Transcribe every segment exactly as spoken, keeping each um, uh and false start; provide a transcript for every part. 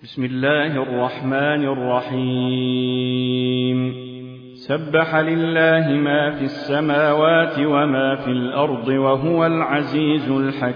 بسم الله الرحمن الرحيم سبح لله ما في السماوات وما في الأرض وهو العزيز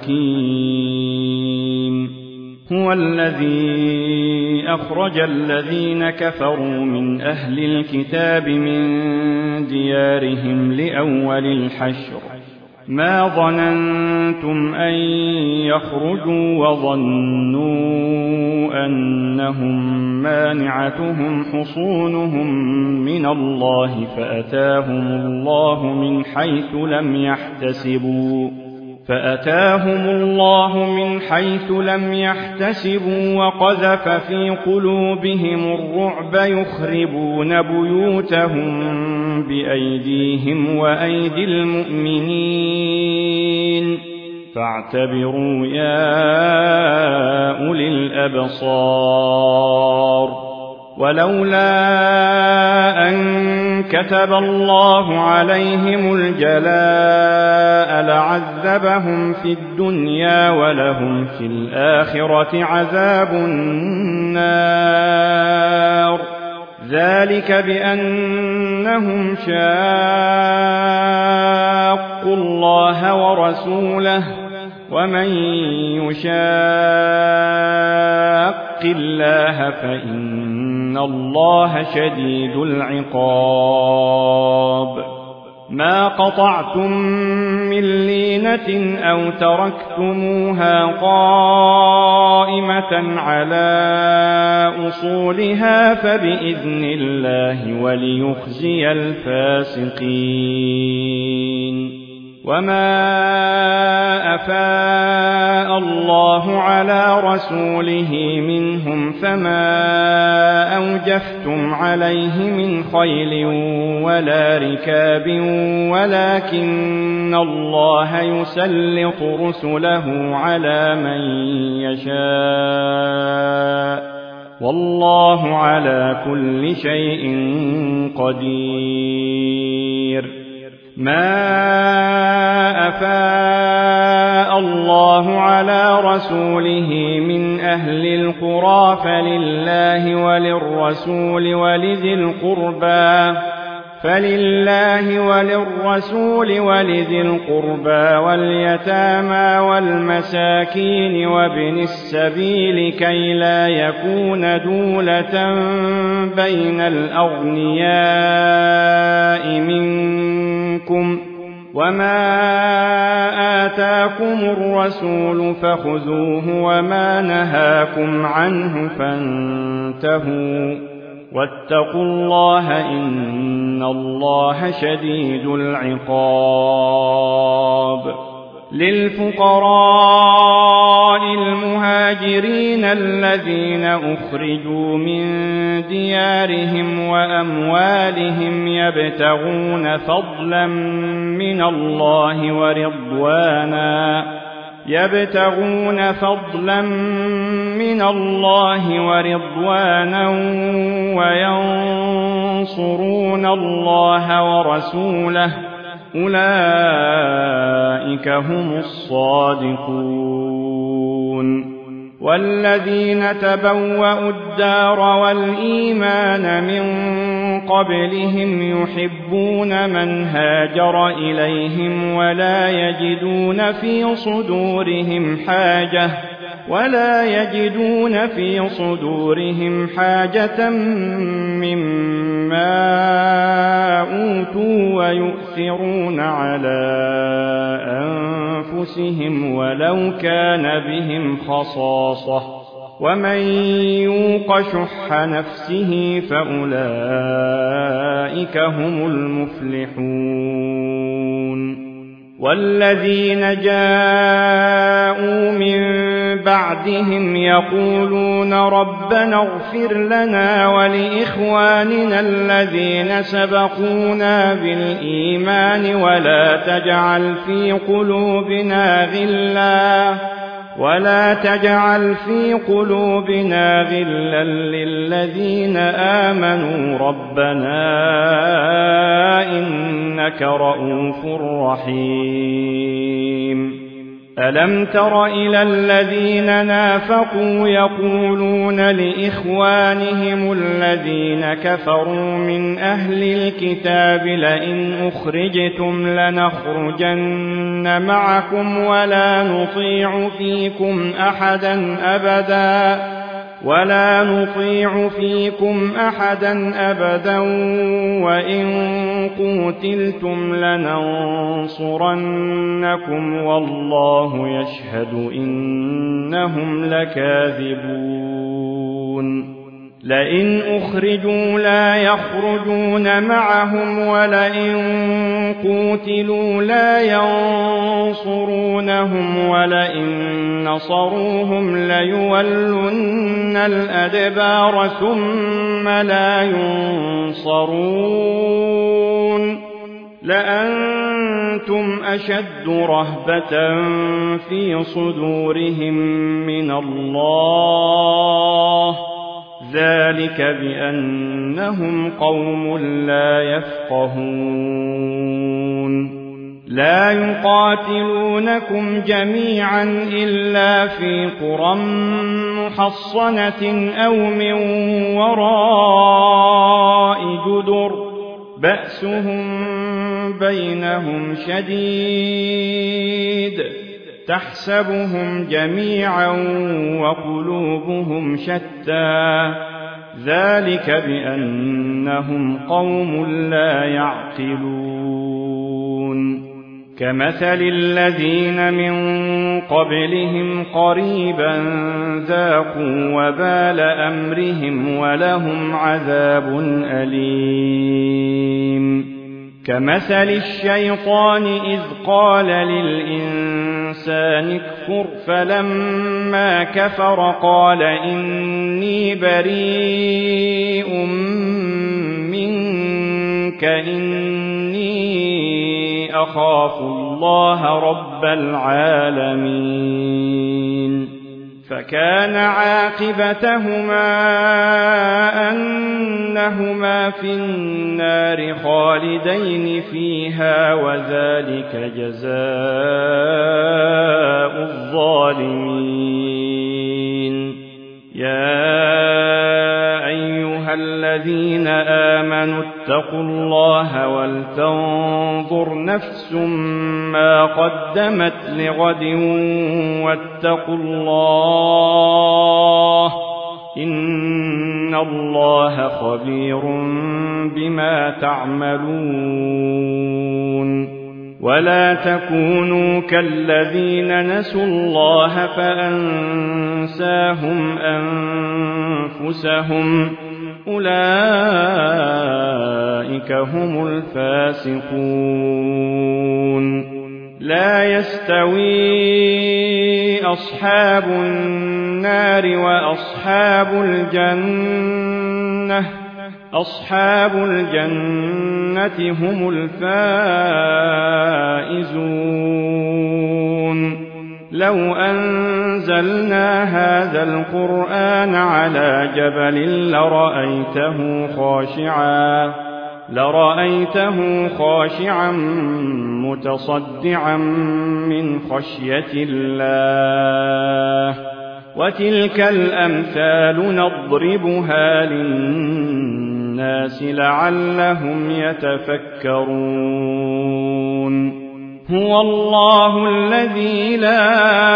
الحكيم هو الذي أخرج الذين كفروا من أهل الكتاب من ديارهم لأول الحشر ما ظننتم أن يخرجوا وظنوا أنهم مانعتهم حصونهم من الله فأتاهم الله من حيث لم يحتسبوا فأتاهم الله من حيث لم يحتسبوا وقذف في قلوبهم الرعب يخربون بيوتهم بأيديهم وأيدي المؤمنين فاعتبروا يا أولي الأبصار ولولا أن كتب الله عليهم الجلاء لعذبهم في الدنيا ولهم في الآخرة عذاب النار ذلك بأنهم شاقوا الله ورسوله ومن يشاق الله فإن الله شديد العقاب ما قطعتم من لينة أو تركتموها قائمة على أصولها فبإذن الله وليخزي الفاسقين وما أفاء الله على رسوله منهم فما أوجفتم عليه من خيل ولا ركاب ولكن الله يسلط رسله على من يشاء والله على كل شيء قدير ما أفاء الله على رسوله من أهل القرى فلله وللرسول ولذي القربى فلله وللرسول ولذي القربى واليتامى والمساكين وابن السبيل كي لا يكون دولة بين الأغنياء منكم وما آتاكم الرسول فخذوه وما نهاكم عنه فانتهوا واتقوا الله إن الله شديد العقاب للفقراء المهاجرين الذين أخرجوا من ديارهم وأموالهم يبتغون فضلا من الله ورضوانا يبتغون فضلا من الله ورضوانا وينصرون الله ورسوله أولئك هم الصادقون والذين تبوأوا الدار والإيمان من قبلهم يحبون من هاجر إليهم ولا يجدون في صدورهم حاجة ولا يجدون في صدورهم حاجة مما أوتوا ويؤثرون على أنفسهم ولو كان بهم خصاصة ومن يوق شح نفسه فأولئك هم المفلحون والذين جاءوا من بعدهم يقولون ربنا اغفر لنا ولإخواننا الذين سبقونا بالإيمان ولا تجعل في قلوبنا غلا ولا تجعل في قلوبنا غلا للذين آمنوا ربنا إنك رؤوف رحيم ألم تر إلى الذين نافقوا يقولون لإخوانهم الذين كفروا من أهل الكتاب لئن أخرجتم لنخرجن معكم ولا نطيع فيكم أحدا أبدا ولا نطيع فيكم أحدا أبدا وإن قوتلتم لننصرنكم والله يشهد إنهم لكاذبون لئن أخرجوا لا يخرجون معهم ولئن قوتلوا لا ينصرونهم ولئن نصروهم ليولن الأدبار ثم لا ينصرون لأنتم أشد رهبة في صدورهم من الله ذلك بأنهم قوم لا يفقهون لا يقاتلونكم جميعا إلا في قرى محصنة أو من وراء جدر بأسهم بينهم شديد تحسبهم جميعا وقلوبهم شتى ذلك بأنهم قوم لا يعقلون كمثل الذين من قبلهم قريبا ذاقوا وبال أمرهم ولهم عذاب أليم كمثل الشيطان إذ قال للإنسان اكفر فلما كفر قال إني بريء منك إني أخاف الله رب العالمين فكان عاقبتهما أنهما في النار خالدين فيها وذلك جزاء الظالمين يا أيها الذين آمنوا اتقوا الله ولتنظر نفس ما قدمت لغد واتقوا الله إن الله خبير بما تعملون ولا تكونوا كالذين نسوا الله فأنساهم أنفسهم أولئك هم الفاسقون لا يستوي أصحاب النار وأصحاب الجنة أصحاب الجنة هم الفائزون لو أنزلنا هذا القرآن على جبل لرأيته خاشعا لرأيته خاشعا متصدعا من خشية الله وتلك الأمثال نضربها للناس لعلهم يتفكرون هو الله الذي لا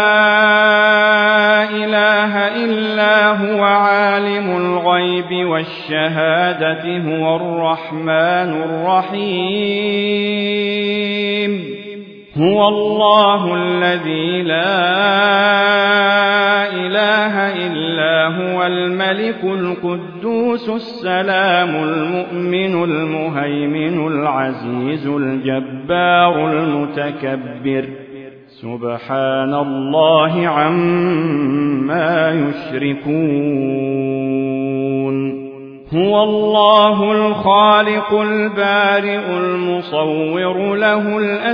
إله إلا هو عالم الغيب والشهادة هو الرحمن الرحيم هو الله الذي لا إله إلا هو الملك القدوس السلام المؤمن المهيمن العزيز الجبار المتكبر سبحان الله عما يشركون هو الله الخالق البارئ المصور له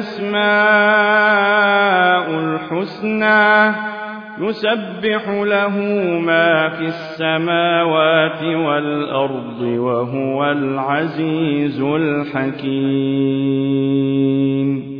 الأسماء الحسنى يسبح له ما في السماوات والأرض وهو العزيز الحكيم